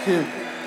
Thank you.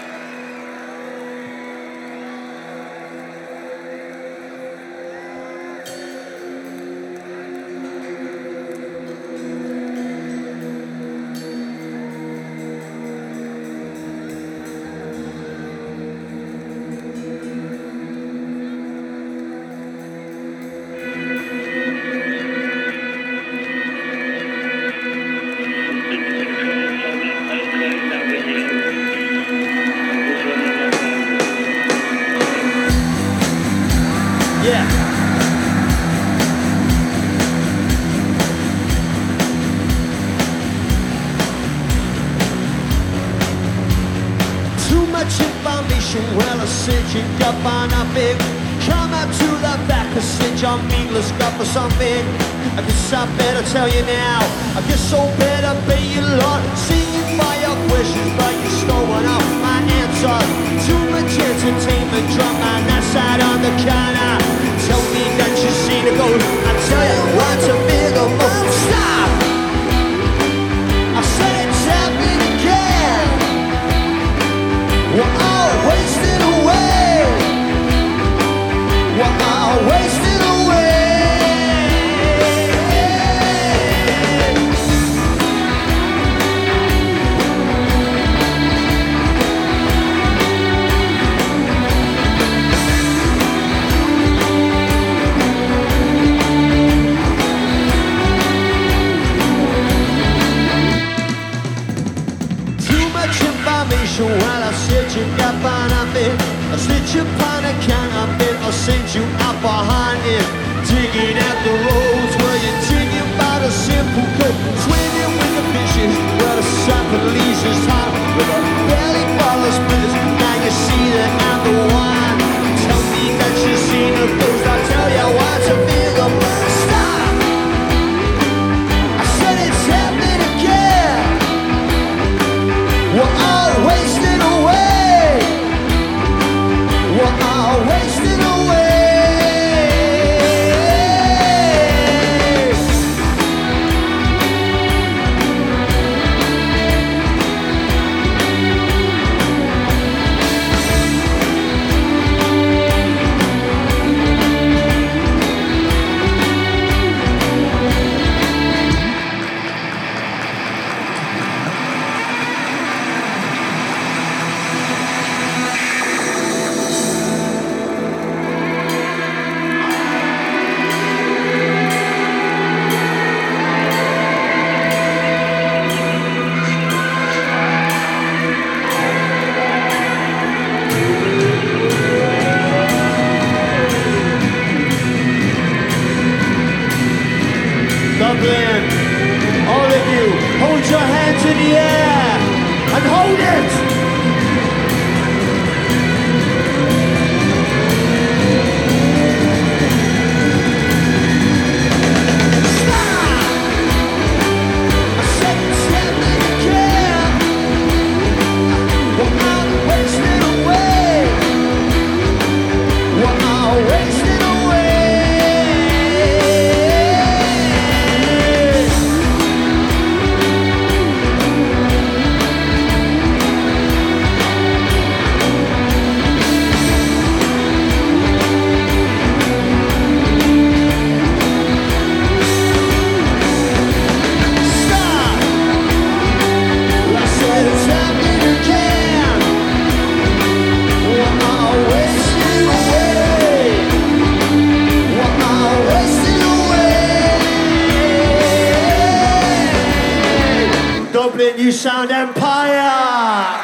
Well, I said you got by nothing. Come out to the back, I said your meatless got for something. I guess I better tell you now. I guess I better be your lot. Singing by your questions, but you stole one off my answer. Too much entertainment, drum and that side on the corner. Tell me that you see the gold. I tell you what's a bigger move. Stop! I said it's happening again. We're all wasting away. We're all wasting away. Too much information. Well, I said you got by nothing. I said you upon a counterfeit. I sent you out behind it, digging out the roads where you're digging about a simple code. Swimming with the fishes where the serpent leaves his heart with a belly full of splinters. Now you see that I'm the one. Tell me that you see the ghost. I'll tell you what's a bigger. Stop! I said it's happening again. We're all wasting away. We're all wasting away. Dublin, all of you, hold your hands in the air and hold it! Dublin, you sound empire!